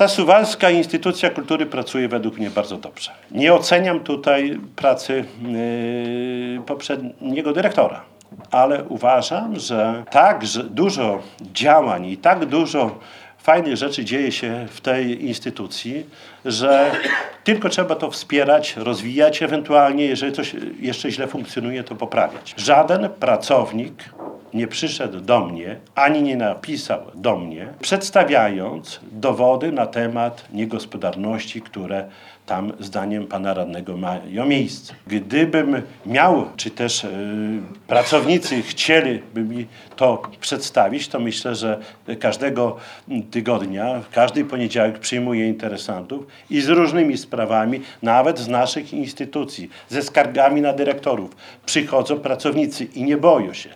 Ta suwalska instytucja kultury pracuje według mnie bardzo dobrze. Nie oceniam tutaj pracy poprzedniego dyrektora, ale uważam, że tak dużo działań i tak dużo fajnych rzeczy dzieje się w tej instytucji, że tylko trzeba to wspierać, rozwijać, ewentualnie, jeżeli coś jeszcze źle funkcjonuje, to poprawiać. Żaden pracownik nie przyszedł do mnie, ani nie napisał do mnie, przedstawiając dowody na temat niegospodarności, które tam zdaniem pana radnego mają miejsce. Gdybym miał, czy też pracownicy chcieliby mi to przedstawić, to myślę, że każdego tygodnia, w każdy poniedziałek przyjmuję interesantów i z różnymi sprawami, nawet z naszych instytucji, ze skargami na dyrektorów, przychodzą pracownicy i nie boją się.